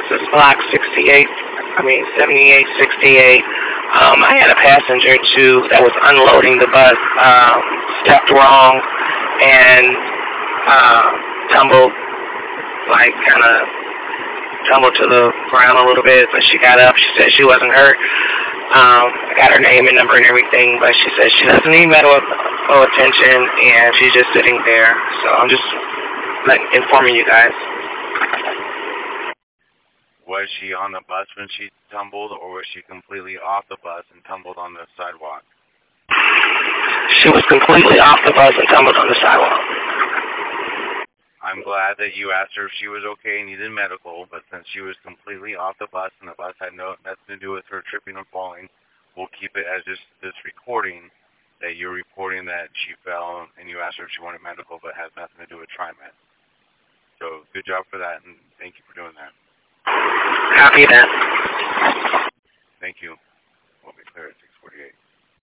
Lexus Block 7868. I had a passenger too that was unloading the bus, stepped wrong and tumbled, like kind of tumbled to the ground a little bit, but she got up. She said she wasn't hurt. I got her name and number and everything, but she said she doesn't need medical attention, and she's just sitting there. So I'm just informing you guys. Was she on the bus when she tumbled, or was she completely off the bus and tumbled on the sidewalk? She was completely off the bus and tumbled on the sidewalk. I'm glad that you asked her if she was okay and needed medical, but since she was completely off the bus and the bus had nothing to do with her tripping and falling, we'll keep it as this recording that you're reporting that she fell and you asked her if she wanted medical, but has nothing to do with TriMet. So good job for that, and thank you for doing that. Copy that. Thank you. We'll be clear at 6:48.